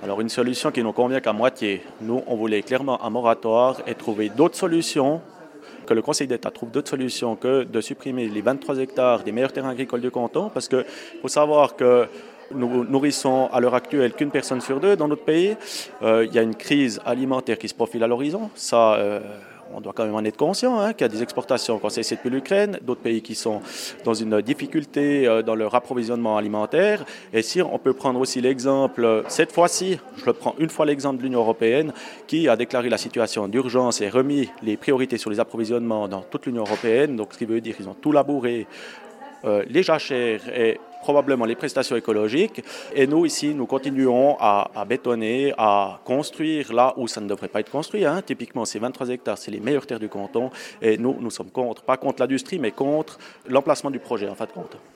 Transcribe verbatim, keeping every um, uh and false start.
Alors une solution qui nous convient qu'à moitié. Nous, on voulait clairement un moratoire et trouver d'autres solutions, que le Conseil d'État trouve d'autres solutions que de supprimer les vingt-trois hectares des meilleurs terrains agricoles du canton, parce qu'il faut savoir que nous nourrissons à l'heure actuelle qu'une personne sur deux dans notre pays. Euh, il y a une crise alimentaire qui se profile à l'horizon. Ça, euh, on doit quand même en être conscient, hein, qu'il y a des exportations qu'on cesse depuis l'Ukraine, d'autres pays qui sont dans une difficulté euh, dans leur approvisionnement alimentaire. Et si on peut prendre aussi l'exemple, cette fois-ci, je le prends une fois l'exemple de l'Union européenne, qui a déclaré la situation d'urgence et remis les priorités sur les approvisionnements dans toute l'Union européenne. Donc, ce qui veut dire qu'ils ont tout labouré, euh, les jachères et probablement les prestations écologiques. Et nous, ici, nous continuons à, à bétonner, à construire là où ça ne devrait pas être construit. Hein. Typiquement, ces vingt-trois hectares, c'est les meilleures terres du canton. Et nous, nous sommes contre, pas contre l'industrie, mais contre l'emplacement du projet, en fin de compte.